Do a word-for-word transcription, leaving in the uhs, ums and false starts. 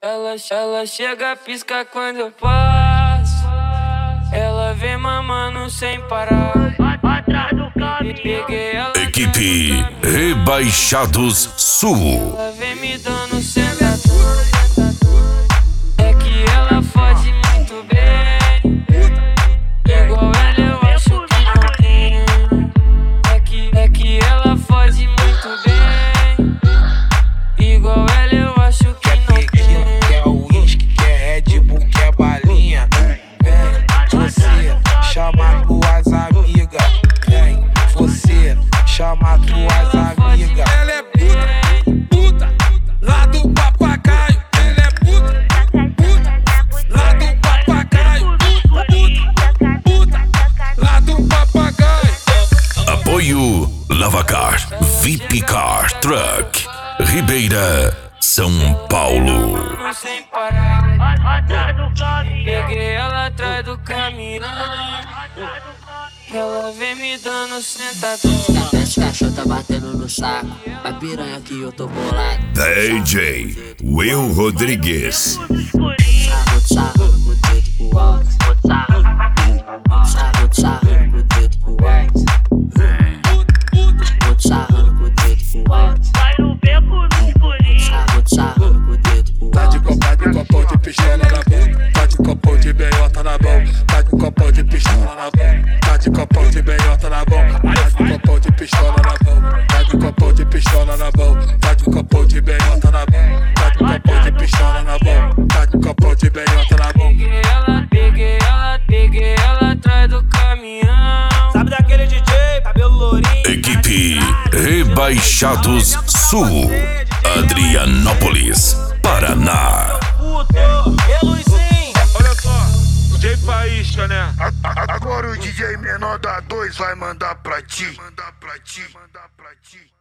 Ela, ela chega, pisca quando eu passo. Ela vem mamando sem parar. Peguei ela. Equipe Rebaixados Sul. Ela vem me dando sentadura. É que ela fode muito bem. Igual ela eu acho que não tem. É que, é que ela fode muito bem. Igual ela eu acho que não tem. Quer uísque, quer Red Bull, quer balinha. Vem, você chama tuas amigas. Vem, você chama tuas amigas. Ela é puta, puta, lá do papagaio. Ela é puta, puta, lá do papagaio. Puta, puta, lá do papagaio. Apoio Lavacar, V I P Car Truck, Ribeira, São Paulo. Sem parar. Peguei ela atrás do caminhão. Ela vem me dando sentadura. Esse cachorro tá batendo no saco. A piranha que eu tô bolado. D J Will Rodrigues. Sarro, sarro no dedo pro alto. Sarro, sarro no dedo pro alto. Sarro no dedo pro alto. Sarro, sarro no dedo pro Tá de alto. copo, tá de copão de pistola na mão. Tá de copão de beiota na mão. Tá de copão de pistola na mão. Tá de copão de beiota na mão. Tá de copão de pistola na mão. Tá de copão de pistola na mão. Tá de copão de beiota na mão. Tá de copão de pistola na mão. Tá de copão de beiota na mão. Peguei ela, peguei ela, peguei ela atrás do caminhão. Sabe daquele D J, cabelo lourinho? Equipe Rebaixados Sul, Adrianópolis, Paraná. Puto, e Luizinho? Olha só, D J Faísca, né? Agora o D J menor da dois vai mandar pra ti. Mandar pra ti, mandar pra ti.